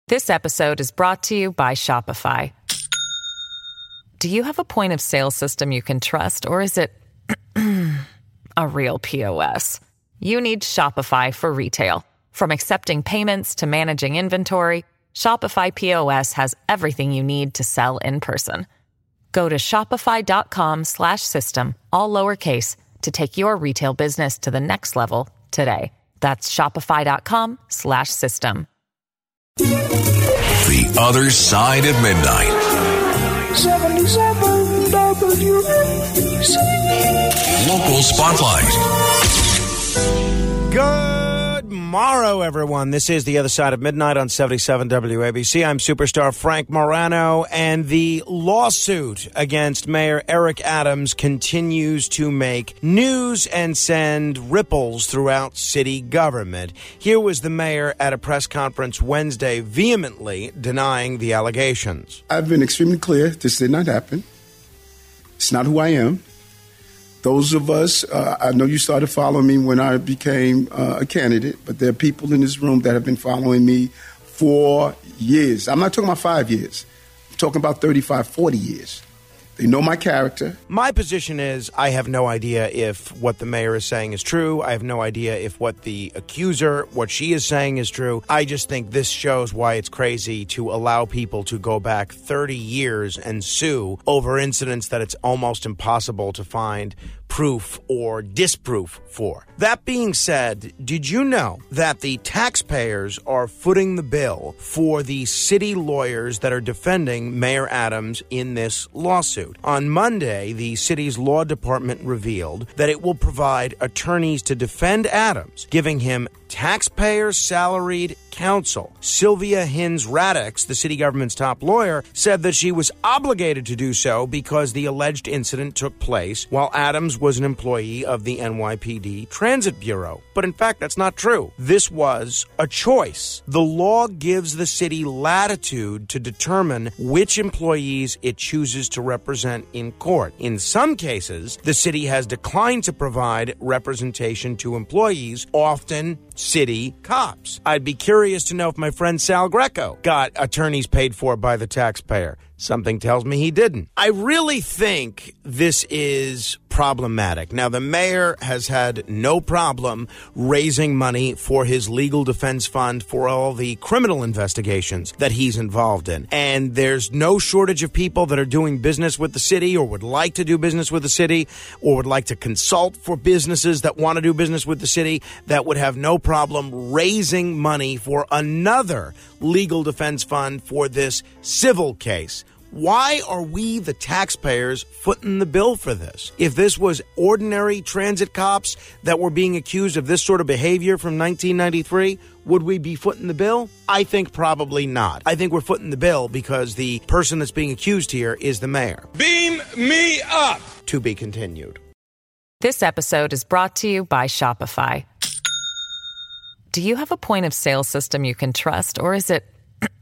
This episode is brought to you by Shopify. Do you have a point of sale system you can trust, or is it a real POS? You need Shopify for retail. From accepting payments to managing inventory, Shopify POS has everything you need to sell in person. Go to shopify.com/system, all lowercase, to take your retail business to the next level today. That's shopify.com/system. The Other Side of Midnight. 77 WABC. Local Spotlight. Good morrow, everyone. This is The Other Side of Midnight on 77 WABC. I'm superstar Frank Morano, and the lawsuit against Mayor Eric Adams continues to make news and send ripples throughout city government. Here was the mayor at a press conference Wednesday vehemently denying the allegations. I've been extremely clear. This did not happen. It's not who I am. Those of us, I know you started following me when I became a candidate, but there are people in this room that have been following me for years. I'm not talking about 5 years. I'm talking about 35, 40 years. They know my character. My position is I have no idea if what the mayor is saying is true. I have no idea if what the accuser, what she is saying is true. I just think this shows why it's crazy to allow people to go back 30 years and sue over incidents that it's almost impossible to find proof or disproof for. That being said, did you know that the taxpayers are footing the bill for the city lawyers that are defending Mayor Adams in this lawsuit? On Monday, the city's law department revealed that it will provide attorneys to defend Adams, giving him taxpayer-salaried counsel. Sylvia Hinz-Radix, the city government's top lawyer, said that she was obligated to do so because the alleged incident took place while Adams was an employee of the NYPD Transit Bureau. But in fact, that's not true. This was a choice. The law gives the city latitude to determine which employees it chooses to represent in court. In some cases, the city has declined to provide representation to employees, often city cops. I'd be curious to know if my friend Sal Greco got attorneys paid for by the taxpayer. Something tells me he didn't. I really think this is problematic. Now, the mayor has had no problem raising money for his legal defense fund for all the criminal investigations that he's involved in. And there's no shortage of people that are doing business with the city or would like to do business with the city or would like to consult for businesses that want to do business with the city that would have no problem raising money for another legal defense fund for this civil case. Why are we, the taxpayers, footing the bill for this? If this was ordinary transit cops that were being accused of this sort of behavior from 1993, would we be footing the bill? I think probably not. I think we're footing the bill because the person that's being accused here is the mayor. Beam me up! To be continued. This episode is brought to you by Shopify. Do you have a point of sale system you can trust, or is it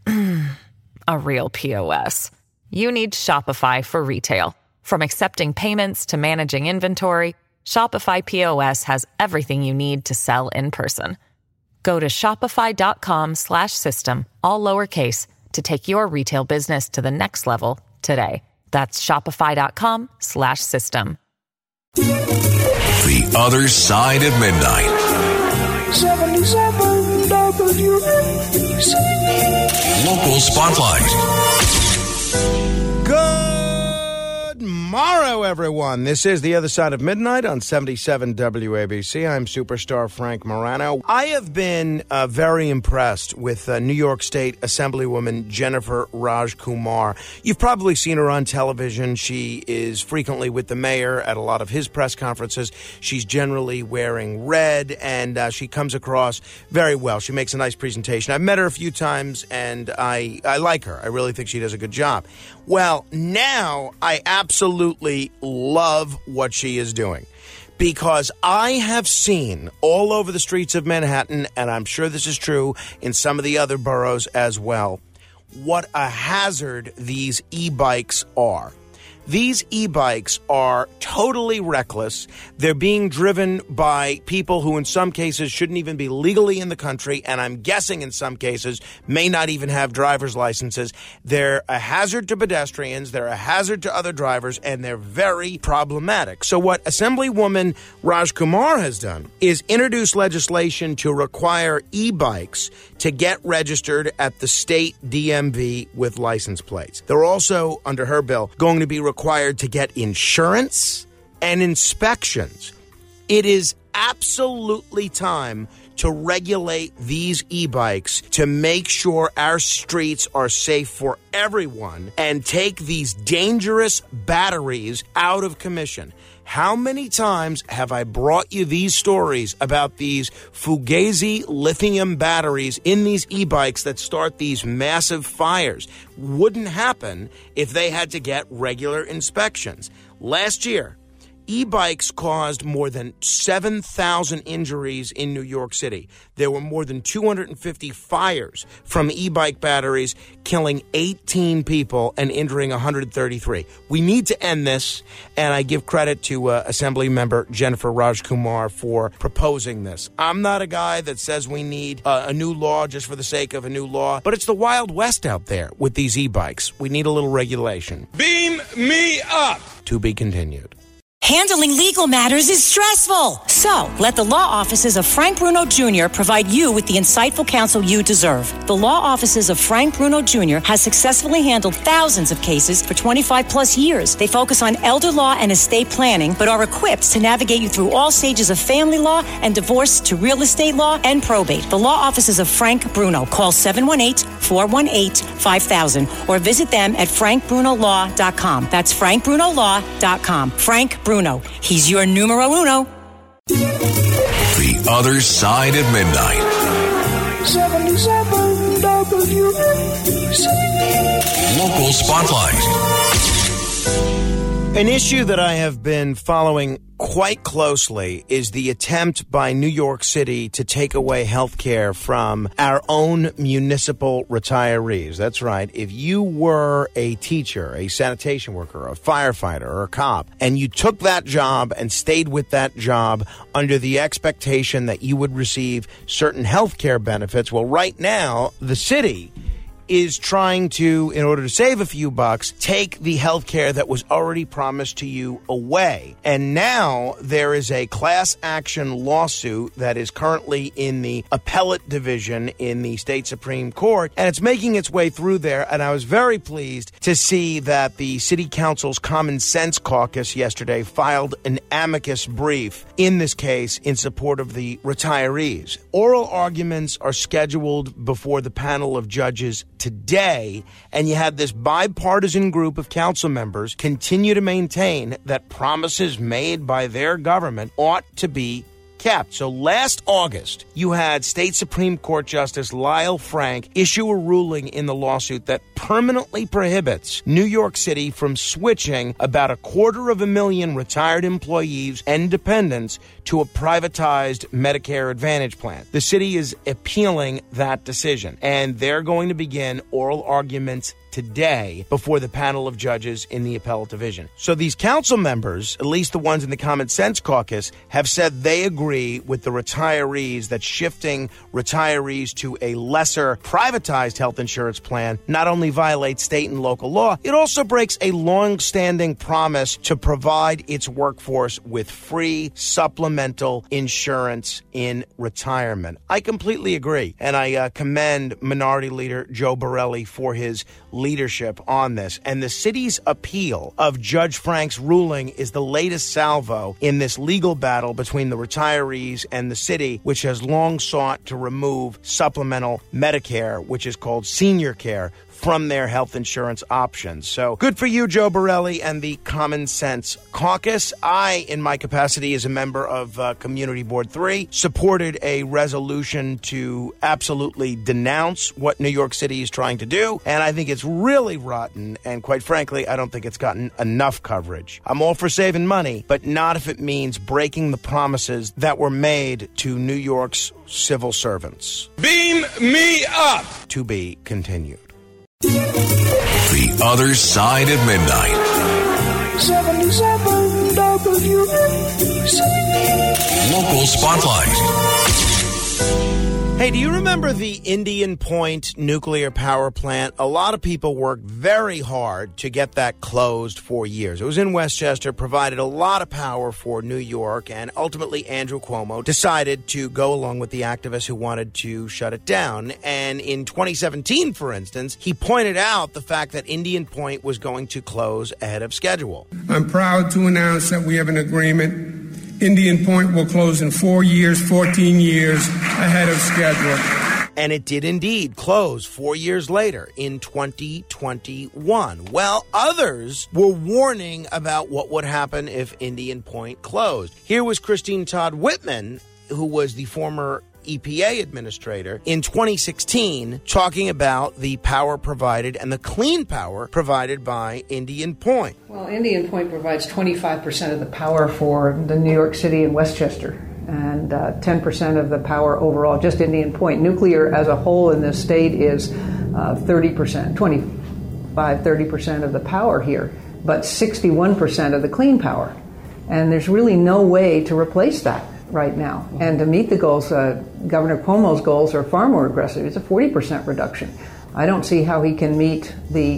a real POS? You need Shopify for retail. From accepting payments to managing inventory, Shopify POS has everything you need to sell in person. Go to shopify.com/system, all lowercase, to take your retail business to the next level today. That's shopify.com/system. The Other Side of Midnight. 77 WABC. Local Spotlight. Good morrow, everyone. This is The Other Side of Midnight on 77 WABC. I'm superstar Frank Morano. I have been very impressed with New York State Assemblywoman Jennifer Rajkumar. You've probably seen her on television. She is frequently with the mayor at a lot of his press conferences. She's generally wearing red, and she comes across very well. She makes a nice presentation. I've met her a few times, and I like her. I really think she does a good job. Well, now I absolutely love what she is doing, because I have seen all over the streets of Manhattan, and I'm sure this is true in some of the other boroughs as well, what a hazard these e-bikes are. These e-bikes are totally reckless. They're being driven by people who in some cases shouldn't even be legally in the country, and I'm guessing in some cases may not even have driver's licenses. They're a hazard to pedestrians, they're a hazard to other drivers, and they're very problematic. So what Assemblywoman Raj Kumar has done is introduce legislation to require e-bikes to get registered at the state DMV with license plates. They're also, under her bill, going to be required to get insurance and inspections. It is absolutely time to regulate these e-bikes to make sure our streets are safe for everyone and take these dangerous batteries out of commission. How many times have I brought you these stories about these Fugazi lithium batteries in these e-bikes that start these massive fires? Wouldn't happen if they had to get regular inspections. Last year, e-bikes caused more than 7,000 injuries in New York City. There were more than 250 fires from e-bike batteries, killing 18 people and injuring 133. We need to end this, and I give credit to Assembly Member Jennifer Raj Kumar for proposing this. I'm not a guy that says we need a new law just for the sake of a new law, but it's the Wild West out there with these e-bikes. We need a little regulation. Beam me up! To be continued. Handling legal matters is stressful. So, let the law offices of Frank Bruno Jr. provide you with the insightful counsel you deserve. The law offices of Frank Bruno Jr. has successfully handled thousands of cases for 25 plus years. They focus on elder law and estate planning, but are equipped to navigate you through all stages of family law and divorce to real estate law and probate. The law offices of Frank Bruno. Call 718-418-5000 or visit them at frankbrunolaw.com. That's frankbrunolaw.com. Frank Bruno. He's your numero uno. The Other Side at Midnight. 77 WABC. Local Spotlight. An issue that I have been following quite closely is the attempt by New York City to take away health care from our own municipal retirees. That's right. If you were a teacher, a sanitation worker, a firefighter, or a cop, and you took that job and stayed with that job under the expectation that you would receive certain health care benefits, well, right now, the city is trying to, in order to save a few bucks, take the health care that was already promised to you away. And now there is a class action lawsuit that is currently in the appellate division in the state Supreme Court, and it's making its way through there. And I was very pleased to see that the City Council's Common Sense Caucus yesterday filed an amicus brief in this case in support of the retirees. Oral arguments are scheduled before the panel of judges today, and you had this bipartisan group of council members continue to maintain that promises made by their government ought to be kept. So last August, you had State Supreme Court Justice Lyle Frank issue a ruling in the lawsuit that permanently prohibits New York City from switching about 250,000 retired employees and dependents to a privatized Medicare Advantage plan. The city is appealing that decision, and they're going to begin oral arguments today before the panel of judges in the appellate division. So these council members, at least the ones in the Common Sense Caucus, have said they agree with the retirees that shifting retirees to a lesser privatized health insurance plan not only violates state and local law, it also breaks a long-standing promise to provide its workforce with free supplemental insurance in retirement. I completely agree, and I commend Minority Leader Joe Borelli for his leadership on this. And the city's appeal of Judge Frank's ruling is the latest salvo in this legal battle between the retirees and the city, which has long sought to remove supplemental Medicare, which is called senior care, from their health insurance options. So good for you, Joe Borelli and the Common Sense Caucus. I, in my capacity as a member of Community Board 3, supported a resolution to absolutely denounce what New York City is trying to do, and I think it's really rotten, and quite frankly, I don't think it's gotten enough coverage. I'm all for saving money, but not if it means breaking the promises that were made to New York's civil servants. Beam me up! To be continued. The Other Side at Midnight. 77 WABC. Local Spotlight. Hey, do you remember the Indian Point nuclear power plant? A lot of people worked very hard to get that closed for years. It was in Westchester, provided a lot of power for New York, and ultimately Andrew Cuomo decided to go along with the activists who wanted to shut it down. And in 2017, for instance, he pointed out the fact that Indian Point was going to close ahead of schedule. I'm proud to announce that we have an agreement. Indian Point will close in 4 years, 14 years ahead of schedule. And it did indeed close 4 years later in 2021. Well, others were warning about what would happen if Indian Point closed. Here was Christine Todd Whitman, who was the former EPA administrator, in 2016, talking about the power provided and the clean power provided by Indian Point. Well, Indian Point provides 25% of the power for the New York City and Westchester, and 10% of the power overall, just Indian Point. Nuclear as a whole in this state is 30%, 30% of the power here, but 61% of the clean power. And there's really no way to replace that right now. And to meet the goals, Governor Cuomo's goals are far more aggressive. It's a 40% reduction. I don't see how he can meet the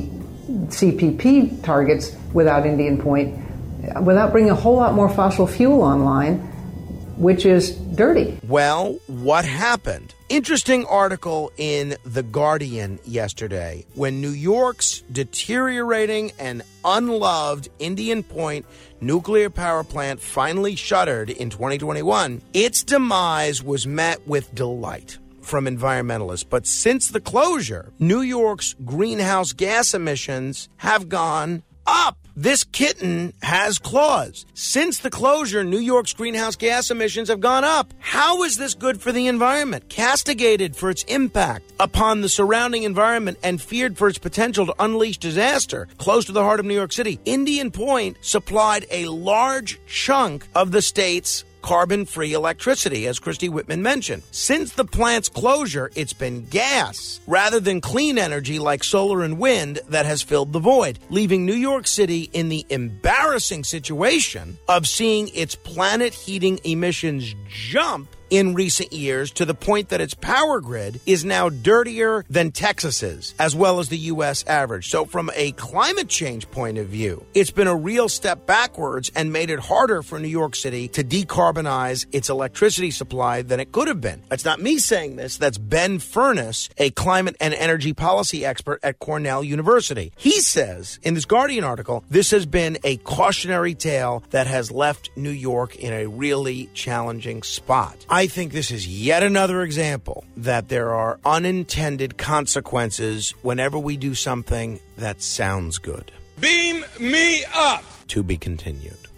CPP targets without Indian Point, without bringing a whole lot more fossil fuel online, which is dirty. Well, what happened? Interesting article in The Guardian yesterday. When New York's deteriorating and unloved Indian Point nuclear power plant finally shuttered in 2021, its demise was met with delight from environmentalists. But since the closure, New York's greenhouse gas emissions have gone up. This kitten has claws. Since the closure, New York's greenhouse gas emissions have gone up. How is this good for the environment? Castigated for its impact upon the surrounding environment and feared for its potential to unleash disaster close to the heart of New York City, Indian Point supplied a large chunk of the state's carbon-free electricity, as Christy Whitman mentioned. Since the plant's closure, it's been gas rather than clean energy like solar and wind that has filled the void, leaving New York City in the embarrassing situation of seeing its planet-heating emissions jump in recent years to the point that its power grid is now dirtier than Texas's, as well as the U.S. average. So from a climate change point of view, it's been a real step backwards and made it harder for New York City to decarbonize its electricity supply than it could have been. That's not me saying this. That's Ben Furness, a climate and energy policy expert at Cornell University. He says in this Guardian article, this has been a cautionary tale that has left New York in a really challenging spot. I think this is yet another example that there are unintended consequences whenever we do something that sounds good. Beam me up. To be continued.